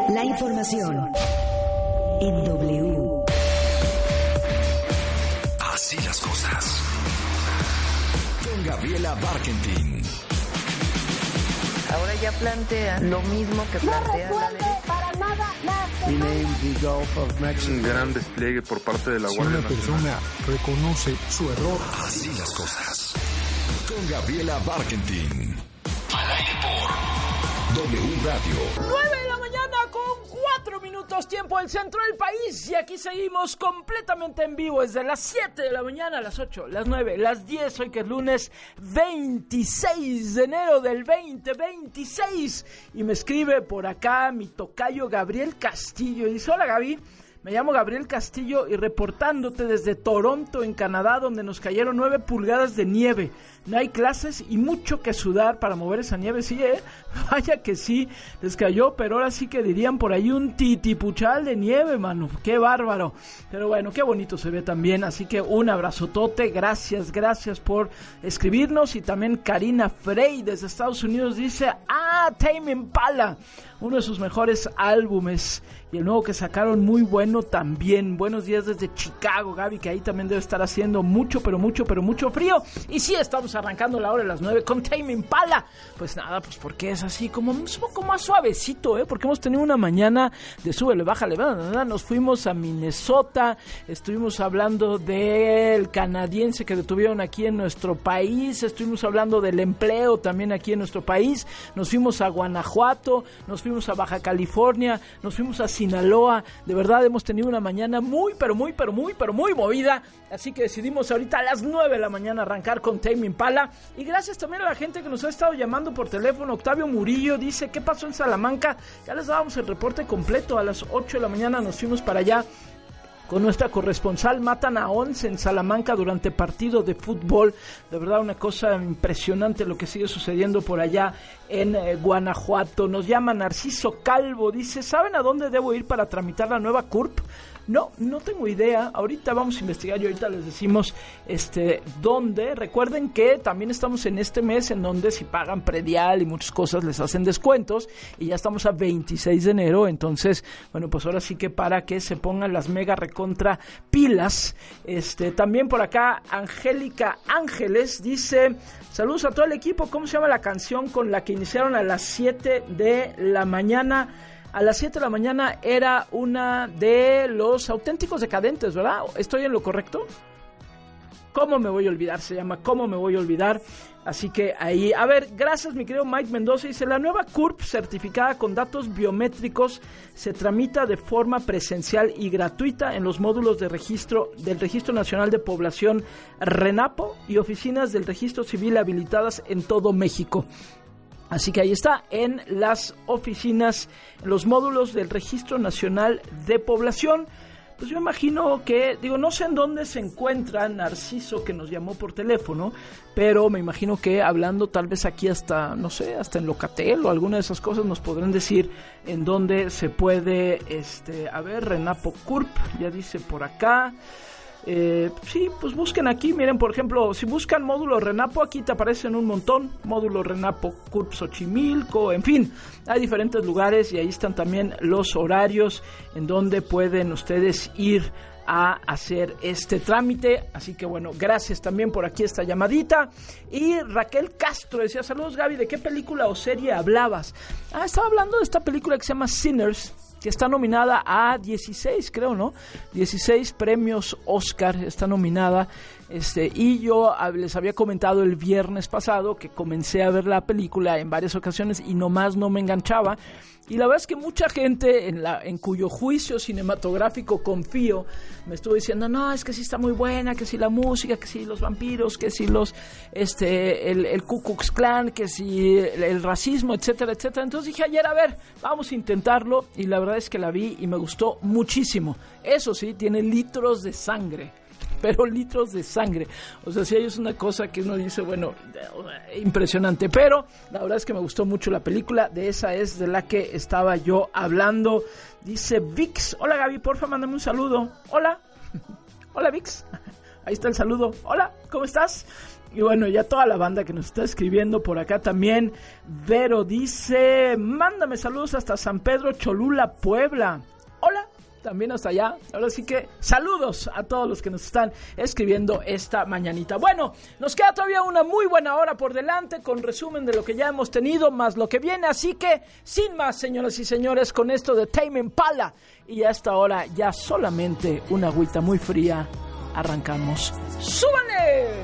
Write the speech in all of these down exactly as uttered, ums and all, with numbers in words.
La información en W. Así las cosas. Con Gabriela Barkentin. Ahora ya plantea lo mismo que plantea no la derecha. Para nada la Un gran despliegue por parte de la si Guardia una Nacional. persona reconoce su error. Así las cosas. Con Gabriela Barkentin. Al aire por W Radio. nueve de la mañana con cuatro minutos, tiempo del centro del país. Y aquí seguimos completamente en vivo desde las siete de la mañana, las ocho, las nueve, las diez. Hoy que es lunes veintiséis de enero del veinte veintiséis. Y me escribe por acá mi tocayo Gabriel Castillo. Y dice: hola Gaby, me llamo Gabriel Castillo y reportándote desde Toronto, en Canadá, donde nos cayeron nueve pulgadas de nieve. No hay clases y mucho que sudar para mover esa nieve. Sí, ¿eh? Vaya que sí, les cayó, pero ahora sí que dirían por ahí un titipuchal de nieve, mano. ¡Qué bárbaro! Pero bueno, qué bonito se ve también. Así que un abrazotote, gracias, gracias por escribirnos. Y también Karina Frey desde Estados Unidos dice: ¡ah, Tame Impala! Uno de sus mejores álbumes. Y el nuevo que sacaron muy bueno también. Buenos días desde Chicago, Gaby, que ahí también debe estar haciendo mucho, pero mucho, pero mucho frío. Y sí, estamos arrancando la hora de las nueve con Tame Impala. Pues nada, pues porque es así como un poco más suavecito, ¿eh? Porque hemos tenido una mañana de súbele, bájale, ¿verdad? Nos fuimos a Minnesota, estuvimos hablando del canadiense que detuvieron aquí en nuestro país, estuvimos hablando del empleo también aquí en nuestro país, nos fuimos a Guanajuato, nos fuimos a Baja California, nos fuimos a Sinaloa. De verdad hemos tenido una mañana muy, pero muy, pero muy, pero muy movida. Así que decidimos ahorita a las nueve de la mañana arrancar con Tame Impala. Y gracias también a la gente que nos ha estado llamando por teléfono. Octavio Murillo dice: ¿qué pasó en Salamanca? Ya les dábamos el reporte completo. A las ocho de la mañana nos fuimos para allá con nuestra corresponsal. Matan a once en Salamanca durante partido de fútbol. De verdad, una cosa impresionante lo que sigue sucediendo por allá en eh, Guanajuato. Nos llama Narciso Calvo, dice: ¿saben a dónde debo ir para tramitar la nueva C U R P? No, no tengo idea. Ahorita vamos a investigar y ahorita les decimos este dónde. Recuerden que también estamos en este mes en donde si pagan predial y muchas cosas les hacen descuentos. Y ya estamos a veintiséis de enero. Entonces, bueno, pues ahora sí que para que se pongan las mega recontra pilas. Este, también por acá Angélica Ángeles dice: saludos a todo el equipo. ¿Cómo se llama la canción con la que iniciaron a las siete de la mañana? A las siete de la mañana era una de Los Auténticos Decadentes, ¿verdad? ¿Estoy en lo correcto? ¿Cómo me voy a olvidar? Se llama ¿Cómo me voy a olvidar? Así que ahí, a ver, gracias mi querido Mike Mendoza. Dice: la nueva C U R P certificada con datos biométricos se tramita de forma presencial y gratuita en los módulos de registro del Registro Nacional de Población RENAPO y oficinas del Registro Civil habilitadas en todo México. Así que ahí está, en las oficinas, en los módulos del Registro Nacional de Población. Pues yo imagino que, digo, no sé en dónde se encuentra Narciso, que nos llamó por teléfono, pero me imagino que hablando tal vez aquí hasta, no sé, hasta en Locatel o alguna de esas cosas nos podrán decir en dónde se puede, este, a ver, Renapo C U R P, ya dice por acá. Eh, sí, pues busquen aquí, miren, por ejemplo, si buscan módulo Renapo, aquí te aparecen un montón, módulo Renapo C U R P Xochimilco, en fin, hay diferentes lugares y ahí están también los horarios en donde pueden ustedes ir a hacer este trámite. Así que bueno, gracias también por aquí esta llamadita. Y Raquel Castro decía: saludos Gaby, ¿de qué película o serie hablabas? Ah, estaba hablando de esta película que se llama Sinners, que está nominada a dieciséis, creo, ¿no? dieciséis premios Oscar está nominada. Este, y yo les había comentado el viernes pasado que comencé a ver la película en varias ocasiones y nomás no me enganchaba. Y la verdad es que mucha gente en, la, en cuyo juicio cinematográfico confío me estuvo diciendo: no, es que sí está muy buena, que sí la música, que sí los vampiros, que sí los este el, el Ku Klux Klan, que sí el, el racismo, etcétera, etcétera. Entonces dije ayer, a ver, vamos a intentarlo, y la verdad es que la vi y me gustó muchísimo. Eso sí, tiene litros de sangre. Pero litros de sangre. O sea, sí, es una cosa que uno dice, bueno, impresionante. Pero la verdad es que me gustó mucho la película. De esa es de la que estaba yo hablando. Dice Vix: hola Gaby, porfa, mándame un saludo. Hola. Hola Vix. Ahí está el saludo. Hola, ¿cómo estás? Y bueno, ya toda la banda que nos está escribiendo por acá también. Vero dice, mándame saludos hasta San Pedro Cholula, Puebla. Hola, también hasta allá. Ahora sí que saludos a todos los que nos están escribiendo esta mañanita. Bueno, nos queda todavía una muy buena hora por delante con resumen de lo que ya hemos tenido, más lo que viene. Así que, sin más, señoras y señores, con esto de Tame Impala y a esta hora ya solamente una agüita muy fría, arrancamos. ¡Súbanle!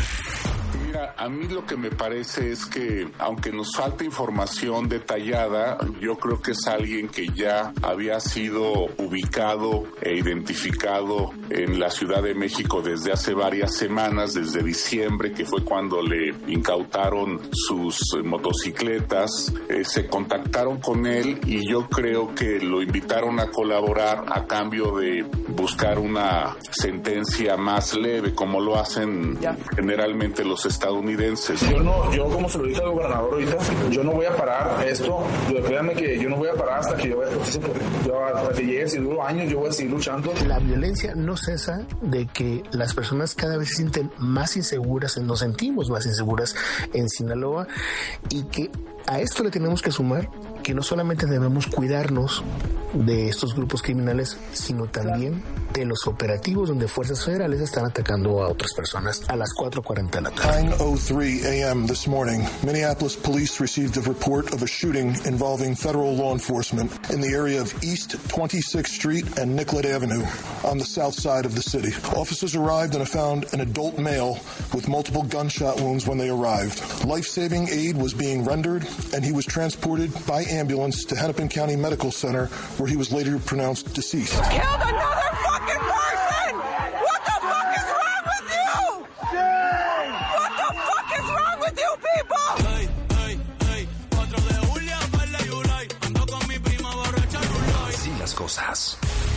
Mira, a mí lo que me parece es que, aunque nos falta información detallada, yo creo que es alguien que ya había sido ubicado e identificado en la Ciudad de México desde hace varias semanas, desde diciembre, que fue cuando le incautaron sus motocicletas. Eh, se contactaron con él y yo creo que lo invitaron a colaborar a cambio de buscar una sentencia más leve, como lo hacen ya generalmente los estadounidenses. Yo no, yo como se lo dije al gobernador ahorita, yo no voy a parar esto, créanme que yo no voy a parar hasta que yo vea justicia, porque yo hasta que llegue, si duro años, yo voy a seguir luchando. La violencia no cesa de que las personas cada vez se sienten más inseguras, nos sentimos más inseguras en Sinaloa, y que a esto le tenemos que sumar que no solamente debemos cuidarnos de estos grupos criminales, sino también de los operativos donde fuerzas federales están atacando a otras personas a las cuatro cuarenta de la tarde. nine oh three a.m. this morning, Minneapolis police received a report of a shooting involving federal law enforcement in the area of East twenty-sixth Street and Nicollet Avenue on the south side of the city. Officers arrived and found an adult male with multiple gunshot wounds when they arrived. Life-saving aid was being rendered, and he was transported by ambulance to Hennepin County Medical Center, where he was later pronounced deceased. Killed another fucking person! What the fuck is wrong with you? What the fuck is wrong with you people? Hey, hey, hey, cuatro de julio, baila Yulai, ando con mi prima borracha Rulay. Así las cosas.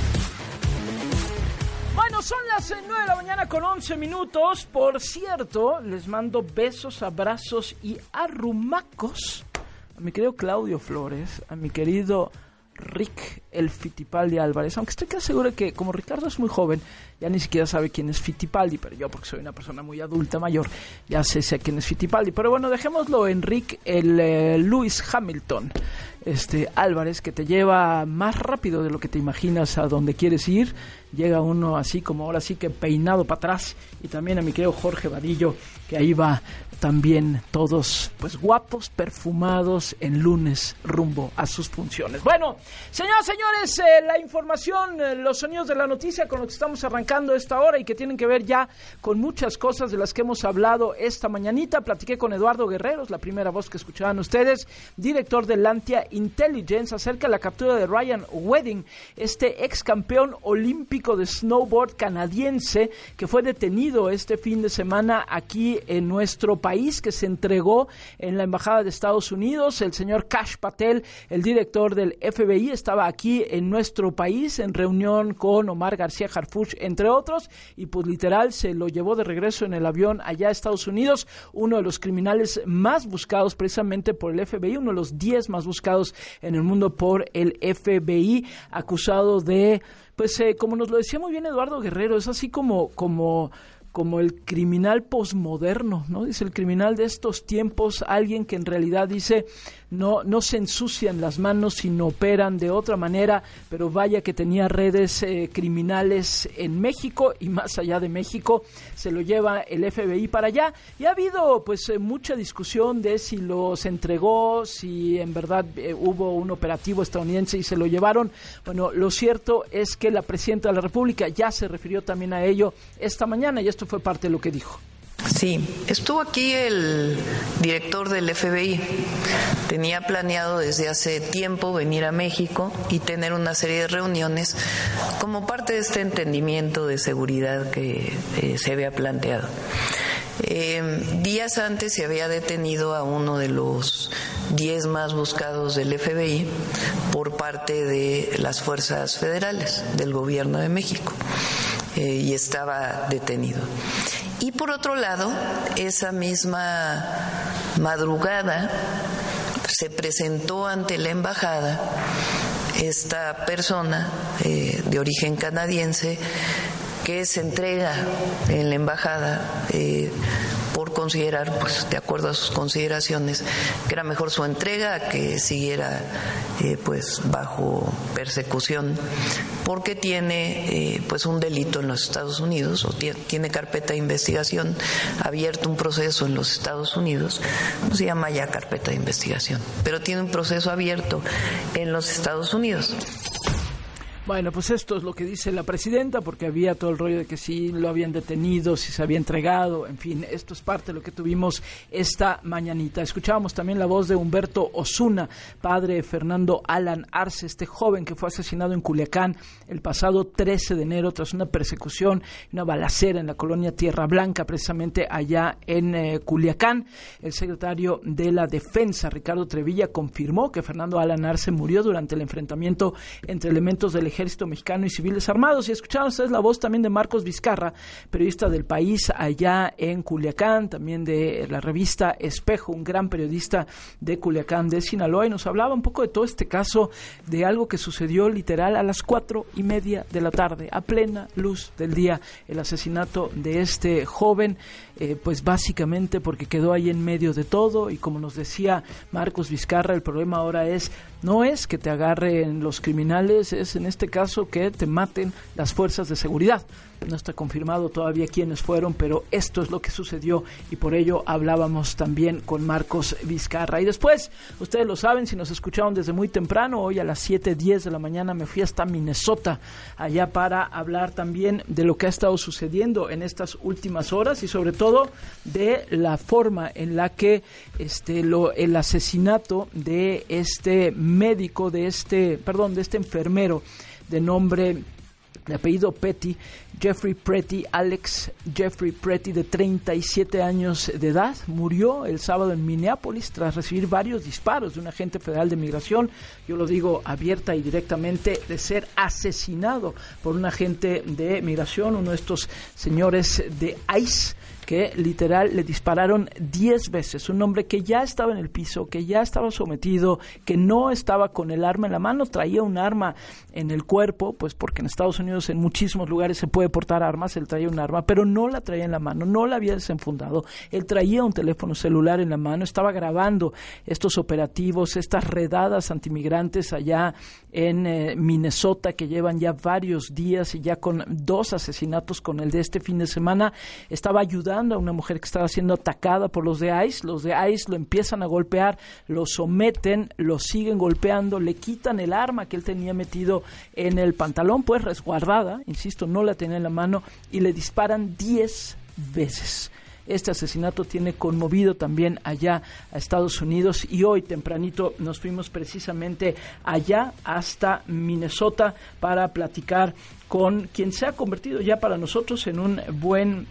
Bueno, son las nueve de la mañana con once minutos. Por cierto, les mando besos, abrazos y arrumacos a mi querido Claudio Flores, a mi querido Rick el Fittipaldi Álvarez, aunque estoy casi seguro que como Ricardo es muy joven, ya ni siquiera sabe quién es Fittipaldi, pero yo, porque soy una persona muy adulta, mayor, ya sé, sé quién es Fittipaldi. Pero bueno, dejémoslo en Rick el eh, Lewis Hamilton este Álvarez, que te lleva más rápido de lo que te imaginas a donde quieres ir. Llega uno así como ahora sí que peinado para atrás. Y también a mi querido Jorge Vadillo, que ahí va también todos pues guapos, perfumados en lunes rumbo a sus funciones. Bueno, señoras, señores, eh, la información, eh, los sonidos de la noticia con los que estamos arrancando esta hora y que tienen que ver ya con muchas cosas de las que hemos hablado esta mañanita. Platiqué con Eduardo Guerreros, la primera voz que escuchaban ustedes, director de Lantia Intelligence, acerca de la captura de Ryan Wedding, este ex campeón olímpico de snowboard canadiense que fue detenido este fin de semana aquí en nuestro país, que se entregó en la embajada de Estados Unidos. El señor Kash Patel, el director del F B I, estaba aquí en nuestro país en reunión con Omar García Harfuch, entre otros, y pues literal se lo llevó de regreso en el avión allá a Estados Unidos, uno de los criminales más buscados precisamente por el F B I, uno de los diez más buscados en el mundo por el F B I, acusado de, pues eh, como nos lo decía muy bien Eduardo Guerrero, es así como, como como el criminal posmoderno, ¿no? Dice el criminal de estos tiempos, alguien que en realidad dice no, no se ensucian las manos, sino operan de otra manera, pero vaya que tenía redes eh, criminales en México y más allá de México, se lo lleva el F B I para allá, y ha habido pues eh, mucha discusión de si los entregó, si en verdad eh, hubo un operativo estadounidense y se lo llevaron. Bueno, lo cierto es que la presidenta de la República ya se refirió también a ello esta mañana, y esto fue parte de lo que dijo. Sí, estuvo aquí el director del F B I. Tenía planeado desde hace tiempo venir a México y tener una serie de reuniones como parte de este entendimiento de seguridad que eh, se había planteado. Eh, días antes se había detenido a uno de los diez más buscados del F B I por parte de las fuerzas federales del gobierno de México, eh, y estaba detenido. Y por otro lado, esa misma madrugada se presentó ante la embajada esta persona eh, de origen canadiense que se entrega en la embajada eh, por considerar, pues de acuerdo a sus consideraciones, que era mejor su entrega a que siguiera eh, pues bajo persecución, porque tiene eh, pues un delito en los Estados Unidos, o tiene, tiene carpeta de investigación, abierto un proceso en los Estados Unidos, no se llama ya carpeta de investigación, pero tiene un proceso abierto en los Estados Unidos. Bueno, pues esto es lo que dice la presidenta, porque había todo el rollo de que sí lo habían detenido, si se había entregado, en fin, esto es parte de lo que tuvimos esta mañanita. Escuchábamos también la voz de Humberto Osuna, padre de Fernando Alan Arce, este joven que fue asesinado en Culiacán el pasado trece de enero tras una persecución, una balacera en la colonia Tierra Blanca, precisamente allá en eh, Culiacán. El secretario de la Defensa, Ricardo Trevilla, confirmó que Fernando Alan Arce murió durante el enfrentamiento entre elementos del Ejército Mexicano y civiles armados. Y escucharon ustedes la voz también de Marcos Vizcarra, periodista del País allá en Culiacán, también de la revista Espejo, un gran periodista de Culiacán, de Sinaloa, y nos hablaba un poco de todo este caso, de algo que sucedió literal a las cuatro y media de la tarde, a plena luz del día, el asesinato de este joven, eh, pues básicamente porque quedó ahí en medio de todo. Y como nos decía Marcos Vizcarra, el problema ahora es, no es que te agarren los criminales, es en este caso que te maten las fuerzas de seguridad. No está confirmado todavía quiénes fueron, pero esto es lo que sucedió, y por ello hablábamos también con Marcos Vizcarra. Y después, ustedes lo saben, si nos escucharon desde muy temprano, hoy a las siete diez de la mañana me fui hasta Minnesota, allá para hablar también de lo que ha estado sucediendo en estas últimas horas, y sobre todo de la forma en la que este lo el asesinato de este médico, de este, perdón, de este enfermero de nombre, de apellido Petty, Jeffrey Pretty, Alex Jeffrey Pretty, de treinta y siete años de edad, murió el sábado en Minneapolis tras recibir varios disparos de un agente federal de migración. Yo lo digo abierta y directamente, de ser asesinado por un agente de migración, uno de estos señores de ICE, que literal le dispararon diez veces. Un hombre que ya estaba en el piso, que ya estaba sometido, que no estaba con el arma en la mano, traía un arma en el cuerpo, pues porque en Estados Unidos en muchísimos lugares se puede portar armas, él traía un arma, pero no la traía en la mano, no la había desenfundado, él traía un teléfono celular en la mano, estaba grabando estos operativos, estas redadas antimigrantes allá en eh, Minnesota, que llevan ya varios días y ya con dos asesinatos, con el de este fin de semana. Estaba ayudando a una mujer que estaba siendo atacada por los de ICE. Los de ICE lo empiezan a golpear, lo someten, lo siguen golpeando, le quitan el arma que él tenía metido en el pantalón, pues resguardada, insisto, no la tenía en la mano, y le disparan diez veces. Este asesinato tiene conmovido también allá a Estados Unidos, y hoy tempranito nos fuimos precisamente allá hasta Minnesota para platicar con quien se ha convertido ya para nosotros en un buen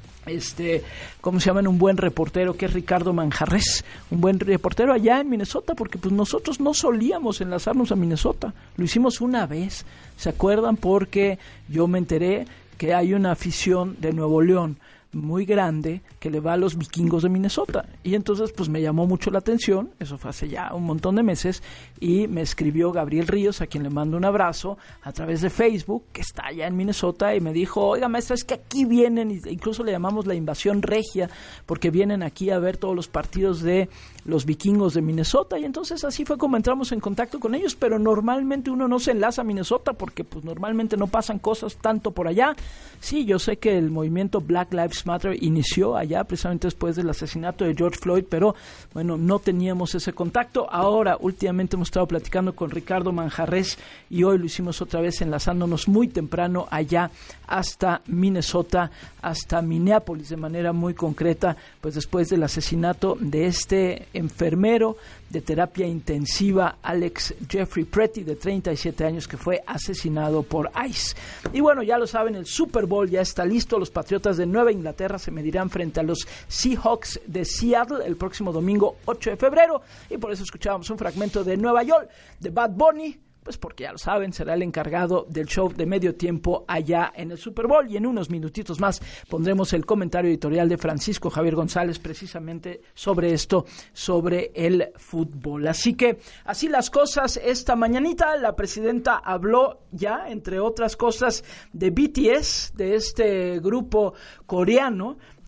este, ¿cómo se llama? Un buen reportero, que es Ricardo Manjarres, un buen reportero allá en Minnesota, porque pues nosotros no solíamos enlazarnos a Minnesota, lo hicimos una vez, ¿se acuerdan? Porque yo me enteré que hay una afición de Nuevo León muy grande que le va a los vikingos de Minnesota, y entonces pues me llamó mucho la atención, eso fue hace ya un montón de meses, y me escribió Gabriel Ríos, a quien le mando un abrazo, a través de Facebook, que está allá en Minnesota, y me dijo, oiga maestra, es que aquí vienen, incluso le llamamos la invasión regia, porque vienen aquí a ver todos los partidos de los vikingos de Minnesota, y entonces así fue como entramos en contacto con ellos, pero normalmente uno no se enlaza a Minnesota, porque pues normalmente no pasan cosas tanto por allá. Sí, yo sé que el movimiento Black Lives Matter inició allá precisamente después del asesinato de George Floyd, pero bueno, no teníamos ese contacto. Ahora, últimamente hemos estado platicando con Ricardo Manjarres, y hoy lo hicimos otra vez enlazándonos muy temprano allá hasta Minnesota, hasta Minneapolis, de manera muy concreta, pues después del asesinato de este enfermero de terapia intensiva, Alex Jeffrey Pretty, de treinta y siete años, que fue asesinado por ICE. Y bueno, ya lo saben, el Super Bowl ya está listo. Los Patriotas de Nueva Inglaterra se medirán frente a los Seahawks de Seattle el próximo domingo ocho de febrero, y por eso escuchábamos un fragmento de Nueva York de Bad Bunny, pues porque ya lo saben, será el encargado del show de medio tiempo allá en el Super Bowl, y en unos minutitos más pondremos el comentario editorial de Francisco Javier González precisamente sobre esto, sobre el fútbol. Así que así las cosas esta mañanita. La presidenta habló ya, entre otras cosas, de B T S, de este grupo coreano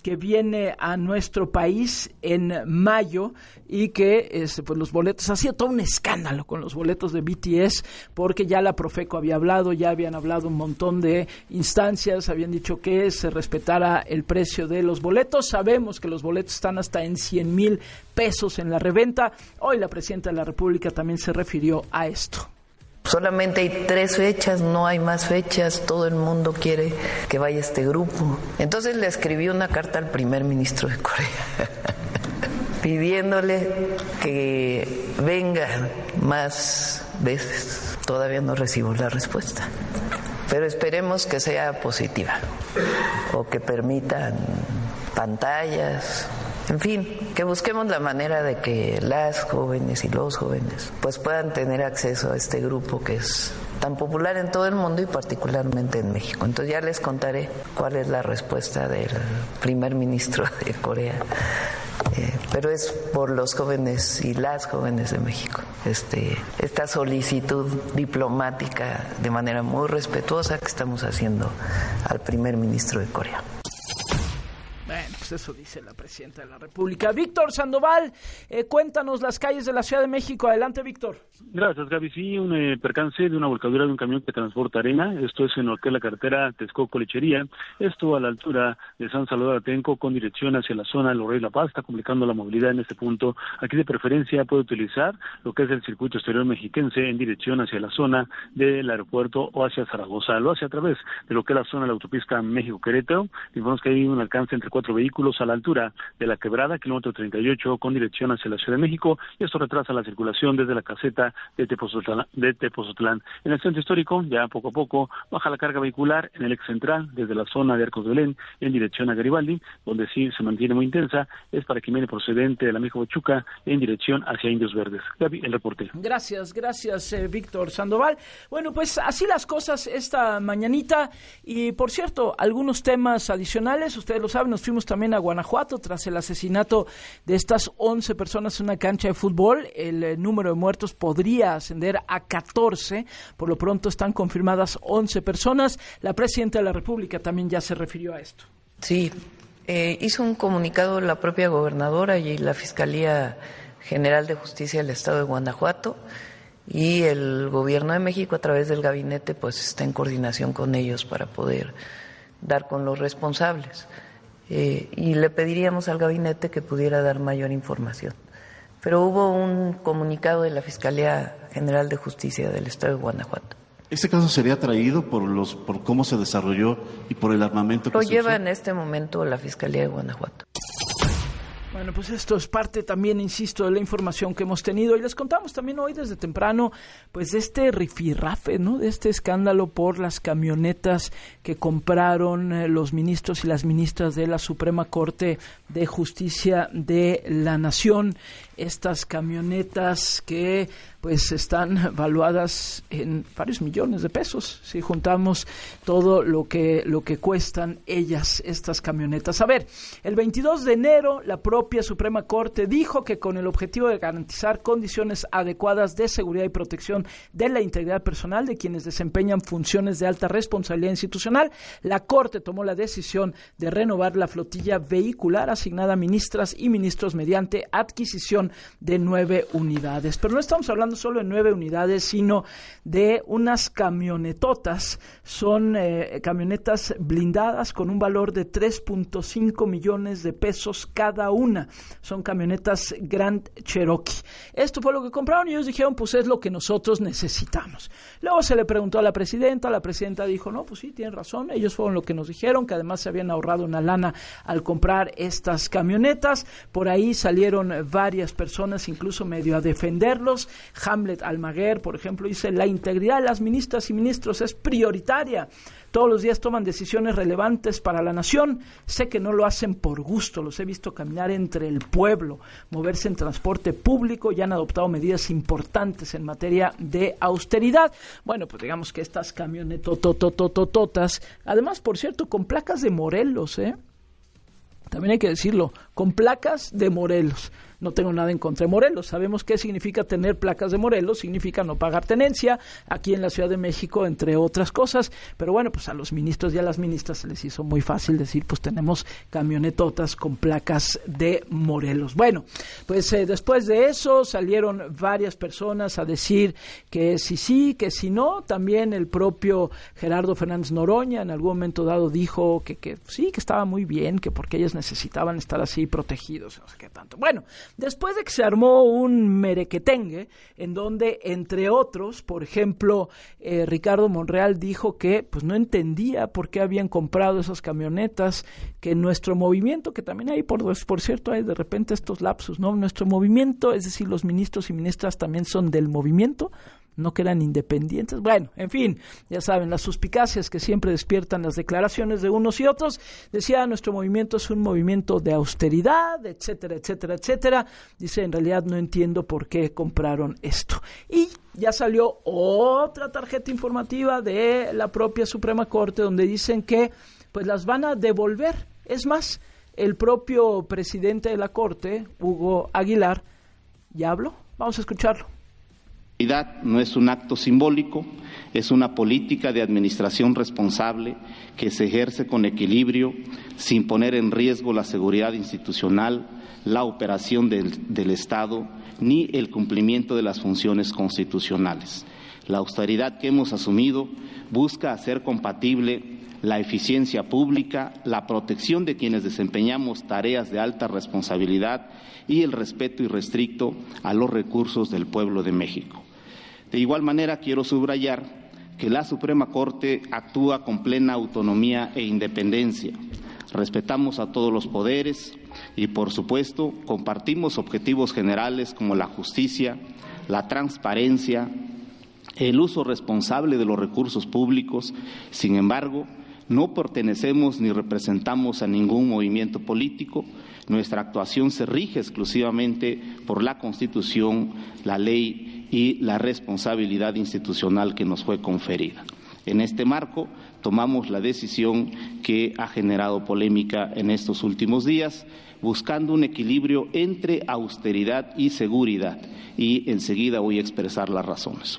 que viene a nuestro país en mayo y que este, pues los boletos, ha sido todo un escándalo con los boletos de B T S, porque ya la Profeco había hablado, ya habían hablado un montón de instancias, habían dicho que se respetara el precio de los boletos. Sabemos que los boletos están hasta en cien mil pesos en la reventa. Hoy la presidenta de la República también se refirió a esto. Solamente hay tres fechas, no hay más fechas, todo el mundo quiere que vaya este grupo. Entonces le escribí una carta al primer ministro de Corea pidiéndole que venga más veces. Todavía no recibo la respuesta, pero esperemos que sea positiva o que permitan pantallas. En fin, que busquemos la manera de que las jóvenes y los jóvenes pues puedan tener acceso a este grupo que es tan popular en todo el mundo y particularmente en México. Entonces ya les contaré cuál es la respuesta del primer ministro de Corea. Eh, pero es por los jóvenes y las jóvenes de México. Este, esta solicitud diplomática de manera muy respetuosa que estamos haciendo al primer ministro de Corea. Bueno, pues eso dice la presidenta de la República. Víctor Sandoval, eh, cuéntanos las calles de la Ciudad de México. Adelante, Víctor. Gracias, Gaby. Sí, un eh, percance de una volcadura de un camión que transporta arena. Esto es en lo que es la carretera Texcoco-Lechería. Esto a la altura de San Salvador Atenco con dirección hacia la zona de Los Reyes La Paz, está complicando la movilidad en este punto. Aquí de preferencia puede utilizar lo que es el circuito exterior mexiquense en dirección hacia la zona del aeropuerto o hacia Zaragoza. Lo hace a través de lo que es la zona de la autopista México-Querétaro. Informamos que hay un alcance entre cuatro vehículos a la altura de la Quebrada, kilómetro treinta y ocho, con dirección hacia la Ciudad de México, y esto retrasa la circulación desde la caseta de Tepozotlán. De Tepozotlán. En el centro histórico, ya poco a poco, baja la carga vehicular en el eje central, desde la zona de Arcos de Belén, en dirección a Garibaldi, donde sí se mantiene muy intensa, es para quien viene procedente de la México-Pachuca, en dirección hacia Indios Verdes. Gaby, el reporte. Gracias, gracias, eh, Víctor Sandoval. Bueno, pues así las cosas esta mañanita, y por cierto, algunos temas adicionales, ustedes lo saben, nos fuimos también a Guanajuato tras el asesinato de estas once personas en una cancha de fútbol. El eh, número de muertos podría ascender a catorce, por lo pronto están confirmadas once personas. La presidenta de la República también ya se refirió a esto. Sí, eh, hizo un comunicado la propia gobernadora y la Fiscalía General de Justicia del Estado de Guanajuato, y el Gobierno de México a través del gabinete pues está en coordinación con ellos para poder dar con los responsables. Eh, y le pediríamos al gabinete que pudiera dar mayor información. Pero hubo un comunicado de la Fiscalía General de Justicia del Estado de Guanajuato. ¿Este caso sería traído por los por cómo se desarrolló y por el armamento que Lo se lleva usó? En este momento la Fiscalía de Guanajuato. Bueno, pues esto es parte también, insisto, de la información que hemos tenido, y les contamos también hoy desde temprano, pues de este rifirrafe, ¿no? De este escándalo por las camionetas que compraron eh, los ministros y las ministras de la Suprema Corte de Justicia de la Nación. Estas camionetas que pues están valuadas en varios millones de pesos, si juntamos todo lo que lo que cuestan ellas, estas camionetas. A ver, el veintidós de enero la propia Suprema Corte dijo que con el objetivo de garantizar condiciones adecuadas de seguridad y protección de la integridad personal de quienes desempeñan funciones de alta responsabilidad institucional, la Corte tomó la decisión de renovar la flotilla vehicular asignada a ministras y ministros mediante adquisición de nueve unidades. Pero no estamos hablando solo de nueve unidades, sino de unas camionetotas. Son eh, camionetas blindadas con un valor de tres punto cinco millones de pesos cada una. Son camionetas Grand Cherokee. Esto fue lo que compraron y ellos dijeron, pues es lo que nosotros necesitamos. Luego se le preguntó a la presidenta, la presidenta dijo, no, pues sí, tienen razón, ellos fueron lo que nos dijeron, que además se habían ahorrado una lana al comprar estas camionetas. Por ahí salieron varias personas, incluso medio a defenderlos. Hamlet Almaguer, por ejemplo, dice, la integridad de las ministras y ministros es prioritaria. Todos los días toman decisiones relevantes para la nación. Sé que no lo hacen por gusto, los he visto caminar entre el pueblo, moverse en transporte público y han adoptado medidas importantes en materia de austeridad. Bueno, pues digamos que estas camionetotototototas, además, por cierto, con placas de Morelos, ¿eh? También hay que decirlo, con placas de Morelos. no tengo nada en contra de Morelos. Sabemos qué significa tener placas de Morelos, significa no pagar tenencia aquí en la Ciudad de México, entre otras cosas. Pero bueno, pues a los ministros y a las ministras se les hizo muy fácil decir, pues tenemos camionetotas con placas de Morelos. Bueno, pues eh, después de eso salieron varias personas a decir que si sí, que si no. También el propio Gerardo Fernández Noroña en algún momento dado dijo que, que sí, que estaba muy bien, que porque ellas necesitaban estar así protegidos, no sé qué tanto. Bueno, después de que se armó un merequetengue, en donde, entre otros, por ejemplo, eh, Ricardo Monreal dijo que pues no entendía por qué habían comprado esas camionetas, que nuestro movimiento, que también hay, por, por cierto, hay de repente estos lapsus, ¿no? Nuestro movimiento, es decir, los ministros y ministras también son del movimiento, no que eran independientes. Bueno, en fin, ya saben, las suspicacias que siempre despiertan las declaraciones de unos y otros. Decía, nuestro movimiento es un movimiento de austeridad, etcétera, etcétera, etcétera. Dice, en realidad no entiendo por qué compraron esto. Y ya salió otra tarjeta informativa de la propia Suprema Corte, donde dicen que pues las van a devolver. Es más, el propio presidente de la Corte, Hugo Aguilar, ya habló. Vamos a escucharlo. No es un acto simbólico, es una política de administración responsable que se ejerce con equilibrio, sin poner en riesgo la seguridad institucional, la operación del, del Estado, ni el cumplimiento de las funciones constitucionales. La austeridad que hemos asumido busca hacer compatible la eficiencia pública, la protección de quienes desempeñamos tareas de alta responsabilidad y el respeto irrestricto a los recursos del pueblo de México. De igual manera, quiero subrayar que la Suprema Corte actúa con plena autonomía e independencia. Respetamos a todos los poderes y, por supuesto, compartimos objetivos generales como la justicia, la transparencia, el uso responsable de los recursos públicos. Sin embargo, no pertenecemos ni representamos a ningún movimiento político. Nuestra actuación se rige exclusivamente por la Constitución, la ley y la responsabilidad institucional que nos fue conferida. En este marco, tomamos la decisión que ha generado polémica en estos últimos días, buscando un equilibrio entre austeridad y seguridad, y enseguida voy a expresar las razones.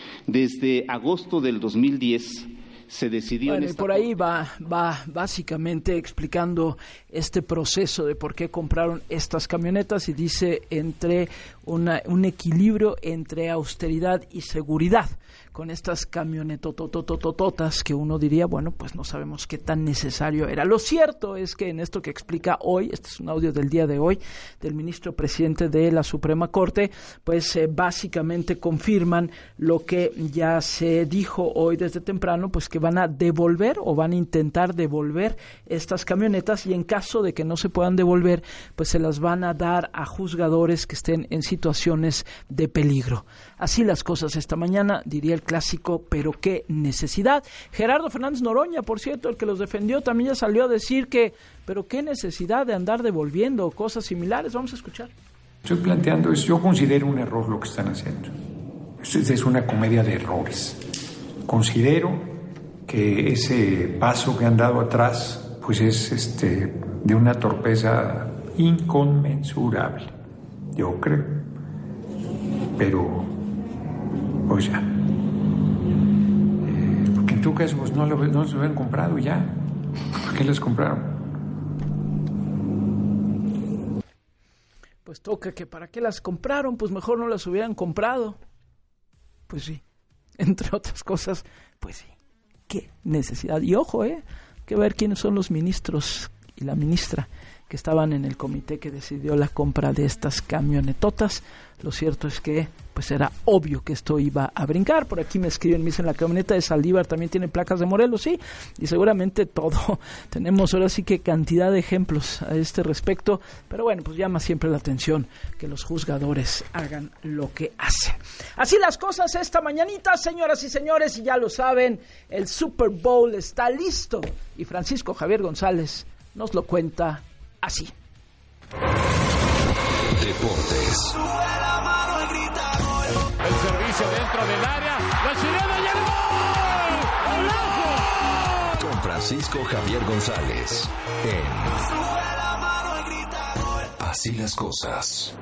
Desde agosto del dos mil diez se decidió... Bueno, en y esta por ahí va, va básicamente explicando este proceso de por qué compraron estas camionetas y dice entre una, un equilibrio entre austeridad y seguridad con estas camionetotototototas que uno diría, bueno, pues no sabemos qué tan necesario era. Lo cierto es que en esto que explica hoy, este es un audio del día de hoy, del ministro presidente de la Suprema Corte, pues eh, básicamente confirman lo que ya se dijo hoy desde temprano, pues que van a devolver o van a intentar devolver estas camionetas y en caso de que no se puedan devolver, pues se las van a dar a juzgadores que estén en situaciones de peligro. Así las cosas esta mañana, diría el clásico, pero qué necesidad. Gerardo Fernández Noroña, por cierto, el que los defendió, también ya salió a decir que, pero qué necesidad de andar devolviendo cosas similares. Vamos a escuchar. Estoy planteando, es, yo considero un error lo que están haciendo. Esto es una comedia de errores. Considero que ese paso que han dado atrás, pues es este de una torpeza inconmensurable. Yo creo. Pero, pues ya. Eh, porque en tu caso, pues no, lo, no se lo habían comprado ya. ¿Por qué las compraron? Pues toca que para qué las compraron, pues mejor no las hubieran comprado. Pues sí, entre otras cosas, pues sí, qué necesidad. Y ojo, eh, hay que ver quiénes son los ministros y la ministra que estaban en el comité que decidió la compra de estas camionetotas. Lo cierto es que pues era obvio que esto iba a brincar. Por aquí me escriben, me dicen, la camioneta de Saldívar también tiene placas de Morelos, sí, y seguramente todo. Tenemos ahora sí que cantidad de ejemplos a este respecto, pero bueno, pues llama siempre la atención que los juzgadores hagan lo que hacen. Así las cosas esta mañanita, señoras y señores, y ya lo saben, el Super Bowl está listo y Francisco Javier González nos lo cuenta así. Deportes. El servicio dentro del área. La chilena y el gol. ¡Golazo! Con Francisco Javier González en Así las cosas.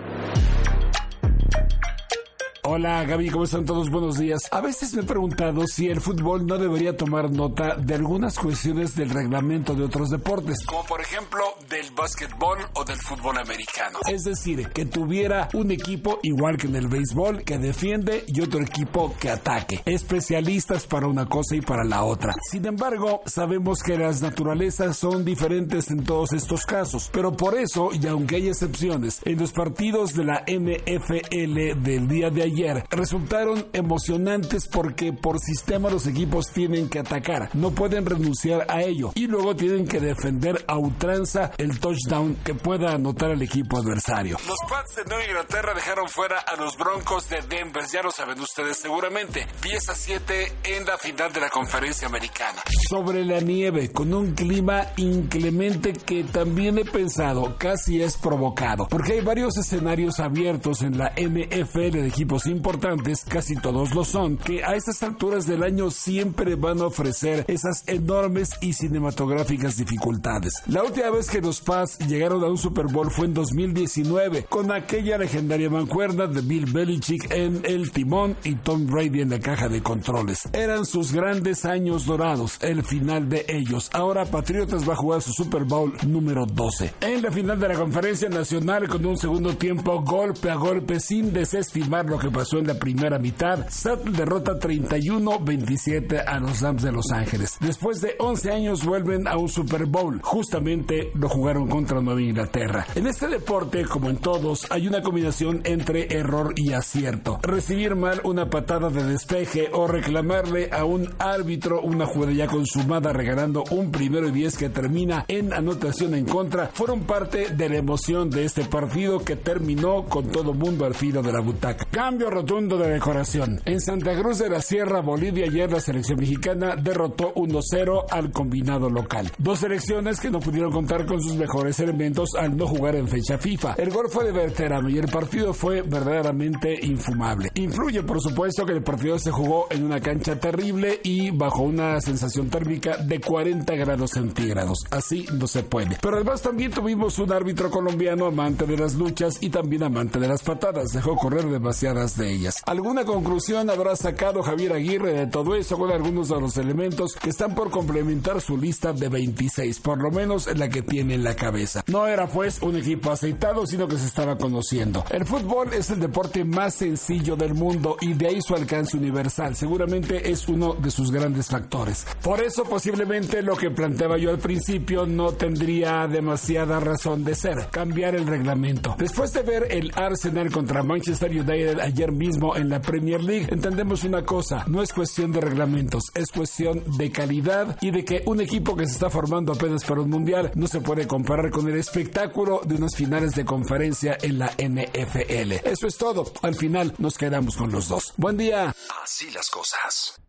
Hola Gaby, ¿cómo están todos? Buenos días. A veces me he preguntado si el fútbol no debería tomar nota de algunas cuestiones del reglamento de otros deportes, como por ejemplo del básquetbol o del fútbol americano. Es decir, que tuviera un equipo igual que en el béisbol que defiende y otro equipo que ataque. Especialistas para una cosa y para la otra. Sin embargo, sabemos que las naturalezas son diferentes en todos estos casos, pero por eso, y aunque hay excepciones, en los partidos de la N F L del día de ayer resultaron emocionantes porque por sistema los equipos tienen que atacar, no pueden renunciar a ello y luego tienen que defender a ultranza el touchdown que pueda anotar el equipo adversario. Los Pats de Nueva Inglaterra dejaron fuera a los Broncos de Denver, ya lo saben ustedes seguramente, diez a siete en la final de la Conferencia Americana. Sobre la nieve, con un clima inclemente que también he pensado casi es provocado, porque hay varios escenarios abiertos en la N F L de equipos importantes, casi todos lo son, que a estas alturas del año siempre van a ofrecer esas enormes y cinematográficas dificultades. La última vez que los Pats llegaron a un Super Bowl fue en dos mil diecinueve, con aquella legendaria mancuerna de Bill Belichick en el timón y Tom Brady en la caja de controles. Eran sus grandes años dorados, el final de ellos. Ahora Patriotas va a jugar su Super Bowl número doce. En la final de la Conferencia Nacional, con un segundo tiempo golpe a golpe sin desestimar lo que pasó en la primera mitad, Seattle derrota treinta y uno veintisiete a los Rams de Los Ángeles. Después de once años vuelven a un Super Bowl. Justamente lo jugaron contra Nueva Inglaterra. En este deporte, como en todos, hay una combinación entre error y acierto. Recibir mal una patada de despeje o reclamarle a un árbitro una jugada ya consumada regalando un primero y diez que termina en anotación en contra fueron parte de la emoción de este partido que terminó con todo mundo al filo de la butaca. Cambio rotundo de decoración. En Santa Cruz de la Sierra, Bolivia, ayer la selección mexicana derrotó uno cero al combinado local. Dos selecciones que no pudieron contar con sus mejores elementos al no jugar en fecha FIFA. El gol fue de Berterame y el partido fue verdaderamente infumable. Influye, por supuesto, que el partido se jugó en una cancha terrible y bajo una sensación térmica de cuarenta grados centígrados. Así no se puede. Pero además también tuvimos un árbitro colombiano amante de las luchas y también amante de las patadas. Dejó correr demasiadas de ellas. ¿Alguna conclusión habrá sacado Javier Aguirre de todo eso con algunos de los elementos que están por complementar su lista de veintiséis, por lo menos la que tiene en la cabeza? No era pues un equipo aceitado, sino que se estaba conociendo. El fútbol es el deporte más sencillo del mundo y de ahí su alcance universal. Seguramente es uno de sus grandes factores. Por eso posiblemente lo que planteaba yo al principio no tendría demasiada razón de ser. Cambiar el reglamento. Después de ver el Arsenal contra Manchester United ayer mismo en la Premier League, entendemos una cosa, no es cuestión de reglamentos, es cuestión de calidad y de que un equipo que se está formando apenas para un mundial no se puede comparar con el espectáculo de unas finales de conferencia en la N F L. Eso es todo, al final nos quedamos con los dos. Buen día. Así las cosas.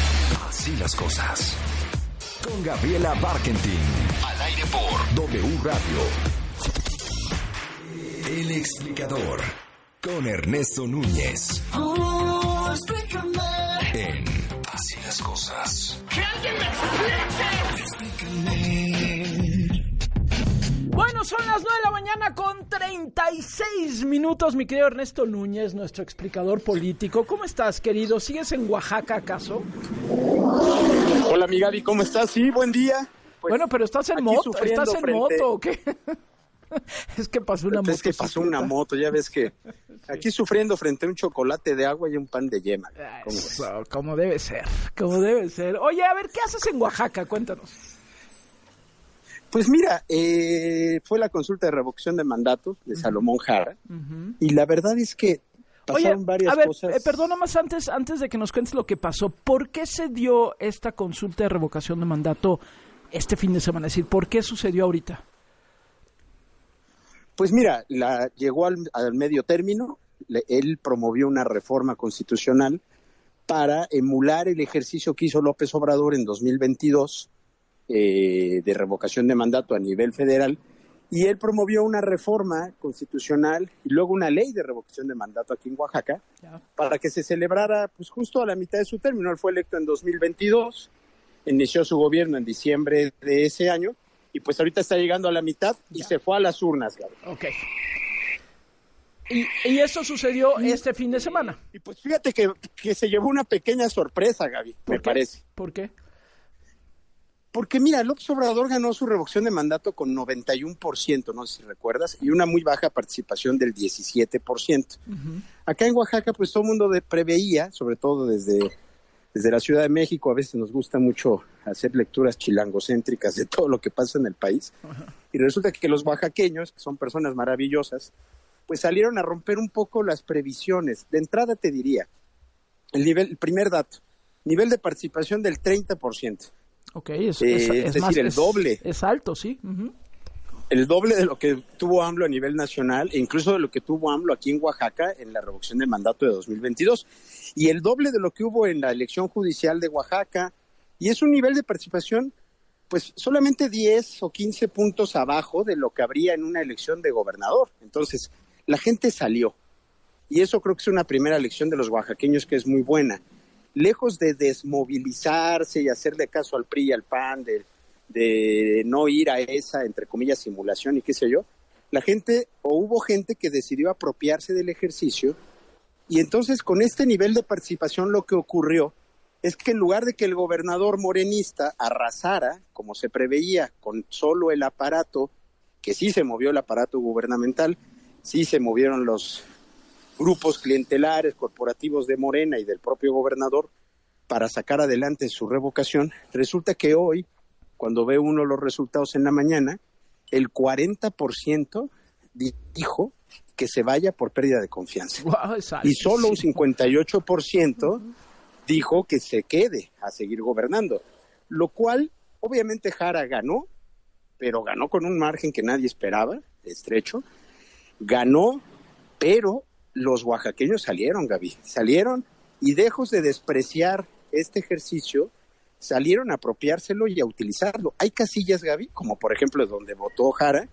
Así las cosas. Con Gabriela Barkentin. Al aire por W Radio. El explicador. Con Ernesto Núñez. En Así las cosas. ¡Que alguien me explique! Bueno, son las nueve de la mañana con treinta y seis minutos, mi querido Ernesto Núñez, nuestro explicador político. ¿Cómo estás, querido? ¿Sigues en Oaxaca, acaso? Hola, mi Gaby, ¿cómo estás? Sí, buen día. Pues, bueno, pero ¿estás en moto? ¿Estás en frente... moto o qué? Es que pasó una moto. Es que pasó una moto, ya ves que aquí sufriendo frente a un chocolate de agua y un pan de yema. ¿Cómo, Eso, como debe ser, como debe ser. Oye, a ver, ¿qué haces en Oaxaca? Cuéntanos. Pues mira, eh, fue la consulta de revocación de mandato de Salomón Jara, uh-huh. Y la verdad es que pasaron Oye, varias a ver, cosas. Eh, perdona más antes, antes de que nos cuentes lo que pasó, ¿por qué se dio esta consulta de revocación de mandato este fin de semana? Es decir, ¿por qué sucedió ahorita? Pues mira, la, llegó al, al medio término, le, él promovió una reforma constitucional para emular el ejercicio que hizo López Obrador en dos mil veintidós eh, de revocación de mandato a nivel federal, y él promovió una reforma constitucional y luego una ley de revocación de mandato aquí en Oaxaca, yeah. para que se celebrara pues justo a la mitad de su término. Él fue electo en dos mil veintidós, inició su gobierno en diciembre de ese año, y pues ahorita está llegando a la mitad y ya se fue a las urnas, Gaby. Ok. Y, y eso sucedió este fin de semana. Y pues fíjate que, que se llevó una pequeña sorpresa, Gaby, me qué? parece. ¿Por qué? Porque mira, López Obrador ganó su revocación de mandato con noventa y uno por ciento, no sé si recuerdas, y una muy baja participación del diecisiete por ciento. Uh-huh. Acá en Oaxaca, pues todo el mundo de, preveía, sobre todo desde, desde la Ciudad de México, a veces nos gusta mucho hacer lecturas chilangocéntricas de todo lo que pasa en el país, uh-huh. y resulta que los oaxaqueños, que son personas maravillosas, pues salieron a romper un poco las previsiones. De entrada te diría, el nivel, el primer dato, nivel de participación del treinta por ciento. Ok, es, eh, es, es, es decir, más, el es, doble. Es alto, sí. Uh-huh. El doble de lo que tuvo AMLO a nivel nacional, e incluso de lo que tuvo AMLO aquí en Oaxaca en la revocación del mandato de dos mil veintidós. Y el doble de lo que hubo en la elección judicial de Oaxaca. Y es un nivel de participación, pues solamente diez o quince puntos abajo de lo que habría en una elección de gobernador. Entonces, la gente salió. Y eso creo que es una primera lección de los oaxaqueños que es muy buena. Lejos de desmovilizarse y hacerle caso al P R I y al P A N, de, de no ir a esa, entre comillas, simulación y qué sé yo, la gente, o hubo gente que decidió apropiarse del ejercicio, y entonces con este nivel de participación lo que ocurrió es que en lugar de que el gobernador morenista arrasara, como se preveía, con solo el aparato, que sí se movió el aparato gubernamental, sí se movieron los grupos clientelares, corporativos de Morena y del propio gobernador para sacar adelante su revocación, resulta que hoy, cuando ve uno los resultados en la mañana, el cuarenta por ciento dijo que se vaya por pérdida de confianza. Wow, y solo un cincuenta y ocho por ciento dijo que se quede a seguir gobernando, lo cual obviamente Jara ganó, pero ganó con un margen que nadie esperaba, estrecho, ganó, pero los oaxaqueños salieron, Gaby, salieron y lejos de despreciar este ejercicio, salieron a apropiárselo y a utilizarlo. Hay casillas, Gaby, como por ejemplo donde votó Jara,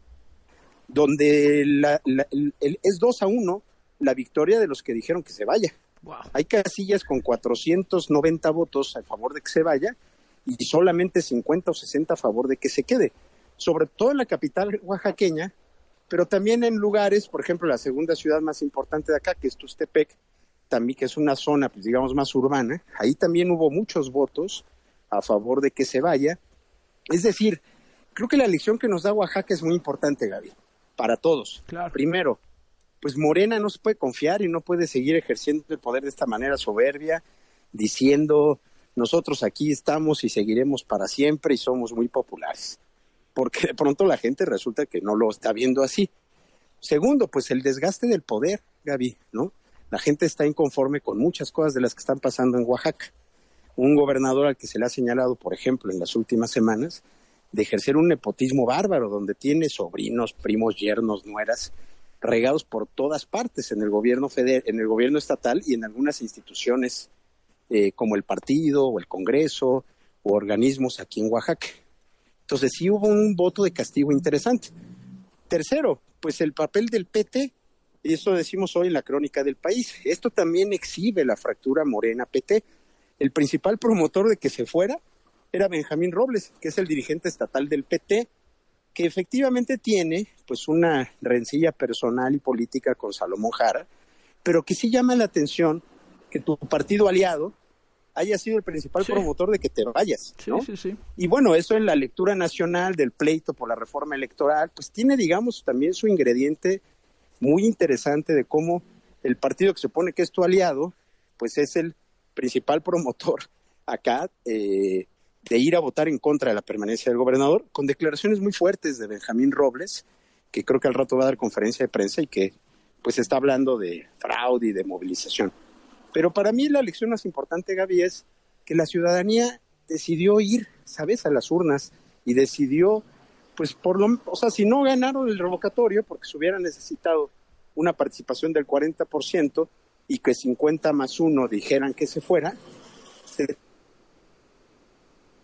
donde la, la, el, el, es dos a uno la victoria de los que dijeron que se vaya. Wow. Hay casillas con cuatrocientos noventa votos a favor de que se vaya y solamente cincuenta o sesenta a favor de que se quede. Sobre todo en la capital oaxaqueña, pero también en lugares, por ejemplo, la segunda ciudad más importante de acá, que es Tuxtepec, también que es una zona, pues digamos, más urbana, ahí también hubo muchos votos a favor de que se vaya. Es decir, creo que la lección que nos da Oaxaca es muy importante, Gaby, para todos. Claro. Primero, pues Morena no se puede confiar y no puede seguir ejerciendo el poder de esta manera soberbia, diciendo, nosotros aquí estamos y seguiremos para siempre y somos muy populares. Porque de pronto la gente resulta que no lo está viendo así. Segundo, pues el desgaste del poder, Gaby, ¿no? La gente está inconforme con muchas cosas de las que están pasando en Oaxaca. Un gobernador al que se le ha señalado, por ejemplo, en las últimas semanas, de ejercer un nepotismo bárbaro, donde tiene sobrinos, primos, yernos, nueras, regados por todas partes en el gobierno federal, en el gobierno estatal y en algunas instituciones eh, como el partido o el Congreso o organismos aquí en Oaxaca. Entonces sí hubo un voto de castigo interesante. Tercero, pues el papel del P T, y eso decimos hoy en la crónica del país. Esto también exhibe la fractura Morena-P T. El principal promotor de que se fuera era Benjamín Robles, que es el dirigente estatal del P T, que efectivamente tiene pues una rencilla personal y política con Salomón Jara, pero que sí llama la atención que tu partido aliado haya sido el principal sí. promotor de que te vayas, ¿no? Sí, sí, sí. Y bueno, eso en la lectura nacional del pleito por la reforma electoral, pues tiene, digamos, también su ingrediente muy interesante de cómo el partido que se supone que es tu aliado, pues es el principal promotor acá eh, de ir a votar en contra de la permanencia del gobernador, con declaraciones muy fuertes de Benjamín Robles, que creo que al rato va a dar conferencia de prensa y que pues está hablando de fraude y de movilización. Pero para mí la lección más importante, Gaby, es que la ciudadanía decidió ir, ¿sabes?, a las urnas y decidió, pues, por lo, o sea, si no ganaron el revocatorio, porque se hubiera necesitado una participación del cuarenta por ciento y que cincuenta más uno dijeran que se fuera. Se...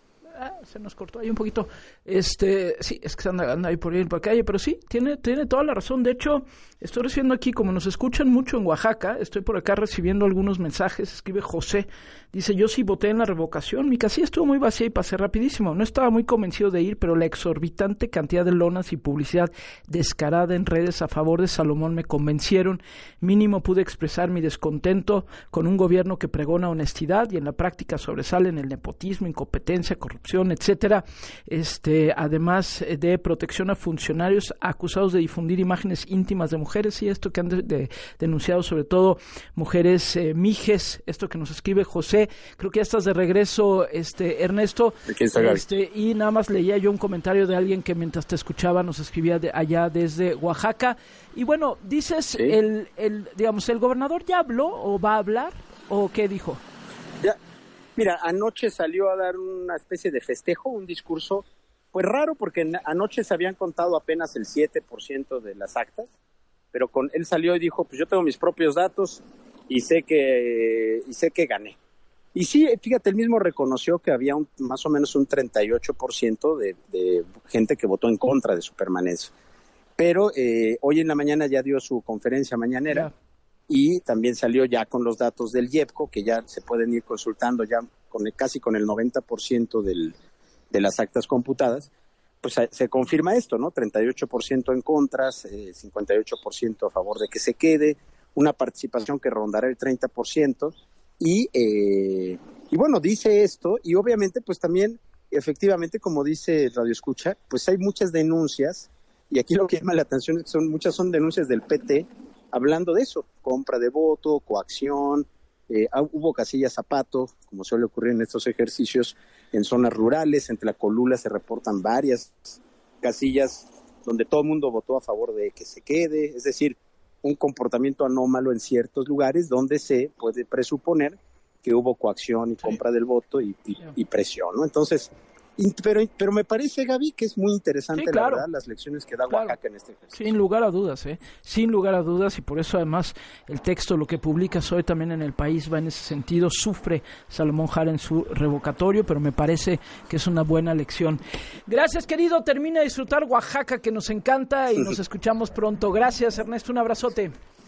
Ah, se nos cortó ahí un poquito. Este, sí, es que anda, anda ahí por ahí por la calle, pero sí, tiene, tiene toda la razón. De hecho, estoy recibiendo aquí, como nos escuchan mucho en Oaxaca, estoy por acá recibiendo algunos mensajes. Escribe José, dice, yo sí voté en la revocación, mi casilla estuvo muy vacía y pasé rapidísimo. No estaba muy convencido de ir, pero la exorbitante cantidad de lonas y publicidad descarada en redes a favor de Salomón me convencieron. Mínimo pude expresar mi descontento con un gobierno que pregona honestidad y en la práctica sobresalen el nepotismo, incompetencia, corrupción, etcétera. Este, además de protección a funcionarios acusados de difundir imágenes íntimas de mujeres, y esto que han de, de, denunciado sobre todo mujeres eh, mijes, esto que nos escribe José. Creo que ya estás de regreso, este Ernesto. Este, y nada más leía yo un comentario de alguien que mientras te escuchaba nos escribía de allá desde Oaxaca. Y bueno, dices, ¿sí? el, el, digamos, ¿el gobernador ya habló o va a hablar o qué dijo? Ya, mira, anoche salió a dar una especie de festejo, un discurso, pues raro, porque anoche se habían contado apenas el siete por ciento de las actas, pero con él salió y dijo, pues yo tengo mis propios datos y sé que, y sé que gané. Y sí, fíjate, él mismo reconoció que había un, más o menos un treinta y ocho por ciento de, de gente que votó en contra de su permanencia. Pero eh, hoy en la mañana ya dio su conferencia mañanera. Yeah. Y también salió ya con los datos del IEPCO, que ya se pueden ir consultando ya con el, casi con el noventa por ciento del, de las actas computadas. Pues se confirma esto, ¿no? treinta y ocho por ciento en contras, eh, cincuenta y ocho por ciento a favor de que se quede, una participación que rondará el treinta por ciento. Y, eh, y bueno, dice esto, y obviamente pues también, efectivamente, como dice Radio Escucha, pues hay muchas denuncias, y aquí lo que llama la atención es que son, muchas son denuncias del P T, hablando de eso, compra de voto, coacción, eh, hubo casillas zapato, como suele ocurrir en estos ejercicios, en zonas rurales, entre la Colula se reportan varias casillas donde todo el mundo votó a favor de que se quede, es decir, un comportamiento anómalo en ciertos lugares donde se puede presuponer que hubo coacción y compra del voto y, y, y presión, ¿no? Entonces, pero, pero me parece, Gaby, que es muy interesante, sí, claro, la verdad, las lecciones que da claro. Oaxaca en este ejercicio. Sin lugar a dudas, ¿eh? Sin lugar a dudas, y por eso además el texto, lo que publicas hoy también en El País va en ese sentido. Sufre Salomón Jara en su revocatorio, pero me parece que es una buena lección. Gracias, querido, termina de disfrutar Oaxaca, que nos encanta, y nos escuchamos pronto. Gracias, Ernesto, un abrazote.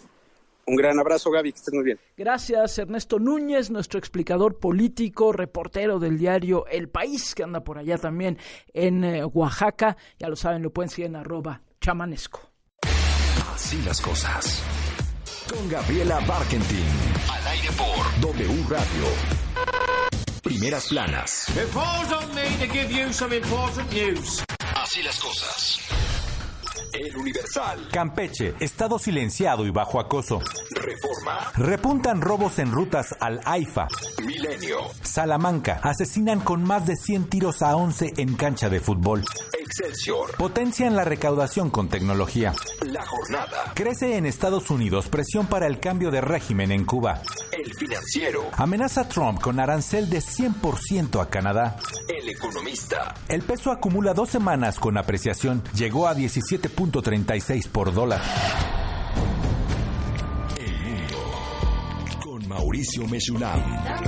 Un gran abrazo, Gaby, que estés muy bien. Gracias, Ernesto Núñez, nuestro explicador político, reportero del diario El País, que anda por allá también en eh, Oaxaca. Ya lo saben, lo pueden seguir en arroba chamanesco. Así las cosas. Con Gabriela Barkentin. Al aire por W Radio. Primeras planas. Así las cosas. El Universal. Campeche, estado silenciado y bajo acoso. Reforma. Repuntan robos en rutas al AIFA. Milenio. Salamanca, asesinan con más de cien tiros a once en cancha de fútbol. Excelsior. Potencian la recaudación con tecnología. La Jornada. Crece en Estados Unidos presión para el cambio de régimen en Cuba. El Financiero. Amenaza Trump con arancel de cien por ciento a Canadá. El Economista. El peso acumula dos semanas con apreciación. Llegó a diecisiete punto treinta y seis por dólar. El Mundo. Con Mauricio Mesulam.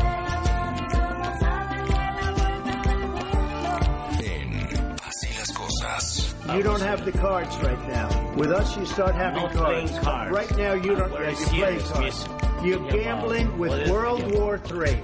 En Así las cosas. You don't have the cards right now. With us, you start having no cards. cards. Right now, you don't. You're playing cards. You're gambling with World War three.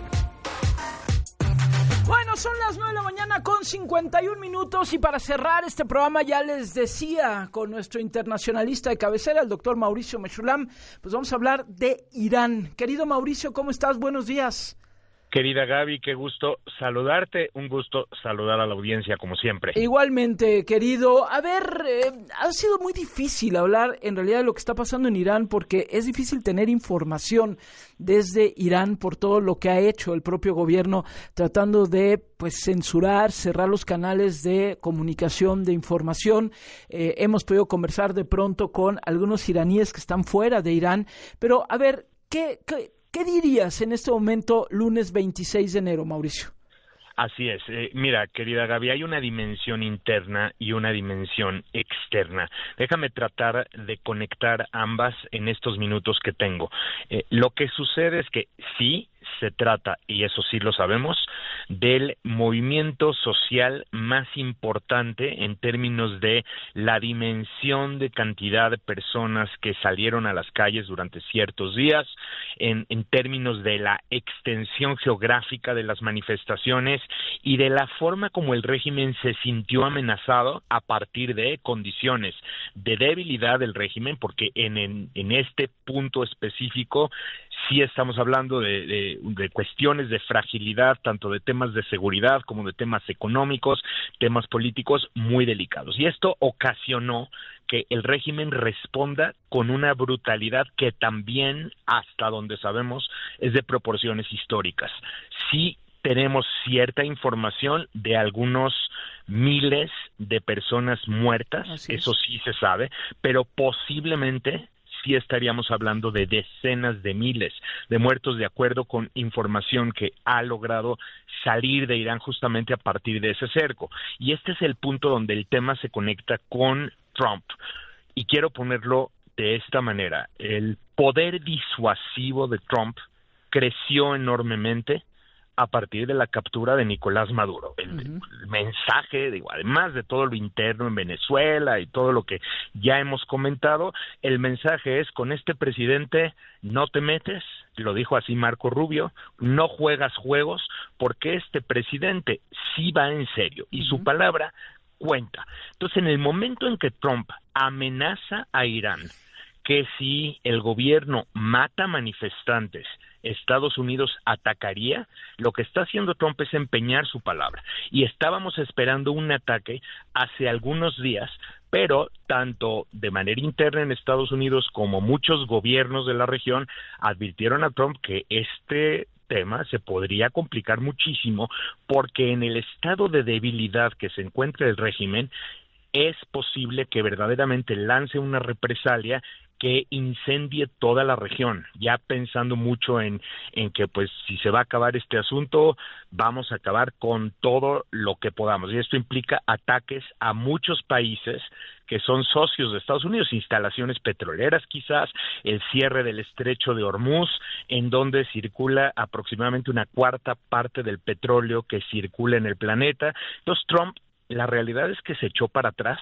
Bueno, son las nueve de la mañana con cincuenta y un minutos, y para cerrar este programa ya les decía con nuestro internacionalista de cabecera, el doctor Mauricio Mesulam, pues vamos a hablar de Irán. Querido Mauricio, ¿cómo estás? Buenos días. Querida Gaby, qué gusto saludarte, un gusto saludar a la audiencia como siempre. Igualmente, querido. A ver, eh, ha sido muy difícil hablar en realidad de lo que está pasando en Irán, porque es difícil tener información desde Irán por todo lo que ha hecho el propio gobierno tratando de pues censurar, cerrar los canales de comunicación, de información. Eh, hemos podido conversar de pronto con algunos iraníes que están fuera de Irán, pero a ver, ¿qué... qué ¿Qué dirías en este momento, lunes veintiséis de enero, Mauricio? Así es. Eh, mira, querida Gaby, hay una dimensión interna y una dimensión externa. Déjame tratar de conectar ambas en estos minutos que tengo. Eh, lo que sucede es que sí, se trata, y eso sí lo sabemos, del movimiento social más importante en términos de la dimensión de cantidad de personas que salieron a las calles durante ciertos días, en, en términos de la extensión geográfica de las manifestaciones y de la forma como el régimen se sintió amenazado a partir de condiciones de debilidad del régimen, porque en, en, en este punto específico sí estamos hablando de, de, de cuestiones de fragilidad, tanto de temas de seguridad como de temas económicos, temas políticos muy delicados. Y esto ocasionó que el régimen responda con una brutalidad que también, hasta donde sabemos, es de proporciones históricas. Sí tenemos cierta información de algunos miles de personas muertas, eso sí se sabe, pero posiblemente sí estaríamos hablando de decenas de miles de muertos, de acuerdo con información que ha logrado salir de Irán justamente a partir de ese cerco. Y este es el punto donde el tema se conecta con Trump. Y quiero ponerlo de esta manera. El poder disuasivo de Trump creció enormemente a partir de la captura de Nicolás Maduro. El, uh-huh. el mensaje, digo, además de todo lo interno en Venezuela y todo lo que ya hemos comentado, el mensaje es: con este presidente no te metes, lo dijo así Marco Rubio, no juegas juegos, porque este presidente sí va en serio y uh-huh. su palabra cuenta. Entonces, en el momento en que Trump amenaza a Irán que si el gobierno mata manifestantes, Estados Unidos atacaría, lo que está haciendo Trump es empeñar su palabra. Y estábamos esperando un ataque hace algunos días, pero tanto de manera interna en Estados Unidos como muchos gobiernos de la región advirtieron a Trump que este tema se podría complicar muchísimo, porque en el estado de debilidad que se encuentra el régimen, es posible que verdaderamente lance una represalia que incendie toda la región, ya pensando mucho en, en que pues si se va a acabar este asunto, vamos a acabar con todo lo que podamos, y esto implica ataques a muchos países que son socios de Estados Unidos, instalaciones petroleras quizás, el cierre del estrecho de Hormuz, en donde circula aproximadamente una cuarta parte del petróleo que circula en el planeta. Entonces Trump, la realidad es que se echó para atrás,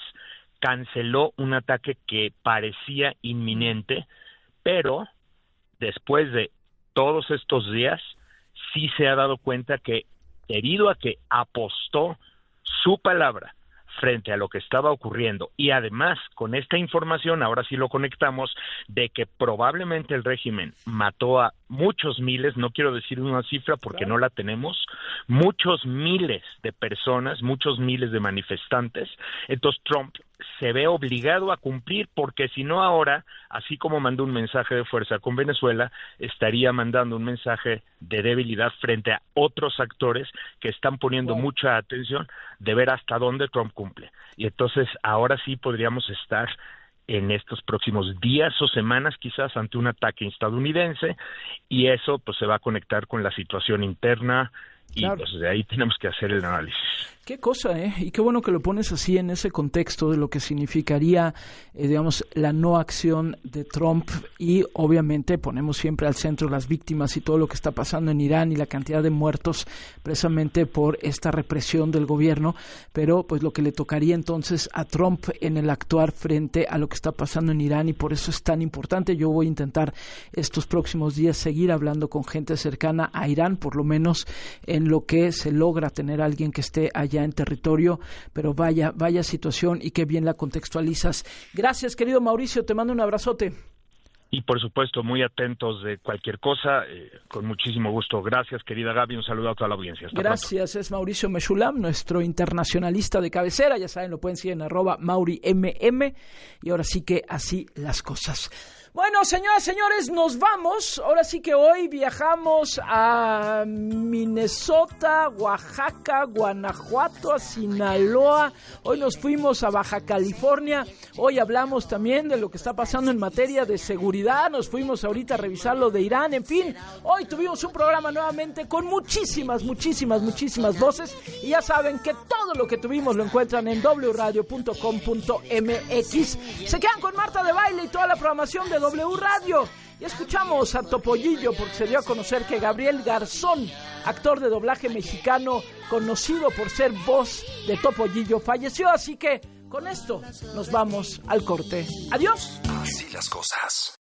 canceló un ataque que parecía inminente, pero después de todos estos días sí se ha dado cuenta que, debido a que apostó su palabra frente a lo que estaba ocurriendo, y además con esta información, ahora sí lo conectamos, de que probablemente el régimen mató a muchos miles, no quiero decir una cifra porque no la tenemos, muchos miles de personas, muchos miles de manifestantes. Entonces Trump se ve obligado a cumplir, porque si no ahora, así como mandó un mensaje de fuerza con Venezuela, estaría mandando un mensaje de debilidad frente a otros actores que están poniendo wow. mucha atención de ver hasta dónde Trump cumple. Y entonces ahora sí podríamos estar en estos próximos días o semanas quizás ante un ataque estadounidense, y eso pues se va a conectar con la situación interna. Y claro, pues de ahí tenemos que hacer el análisis. Qué cosa, ¿eh? Y qué bueno que lo pones así en ese contexto de lo que significaría, eh, digamos, la no acción de Trump, y obviamente ponemos siempre al centro las víctimas y todo lo que está pasando en Irán y la cantidad de muertos precisamente por esta represión del gobierno, pero pues lo que le tocaría entonces a Trump en el actuar frente a lo que está pasando en Irán, y por eso es tan importante. Yo voy a intentar estos próximos días seguir hablando con gente cercana a Irán, por lo menos en lo que se logra tener a alguien que esté allá en territorio, pero vaya, vaya situación, y qué bien la contextualizas. Gracias, querido Mauricio, te mando un abrazote. Y por supuesto, muy atentos de cualquier cosa, eh, con muchísimo gusto. Gracias, querida Gaby, un saludo a toda la audiencia. Hasta Gracias, pronto. Es Mauricio Meshulam, nuestro internacionalista de cabecera, ya saben, lo pueden seguir en arroba MauriMM, y ahora sí que así las cosas. Bueno, señoras, señores, nos vamos. Ahora sí que hoy viajamos a Minnesota, Oaxaca, Guanajuato, a Sinaloa. Hoy nos fuimos a Baja California. Hoy hablamos también de lo que está pasando en materia de seguridad. Nos fuimos ahorita a revisar lo de Irán. En fin, hoy tuvimos un programa nuevamente con muchísimas, muchísimas, muchísimas voces. Y ya saben que todo lo que tuvimos lo encuentran en doble u radio punto com punto m x. Se quedan con Marta de Baile y toda la programación de W Radio. Y escuchamos a Topollillo porque se dio a conocer que Gabriel Garzón, actor de doblaje mexicano conocido por ser voz de Topollillo, falleció. Así que con esto nos vamos al corte. Adiós. Así las cosas.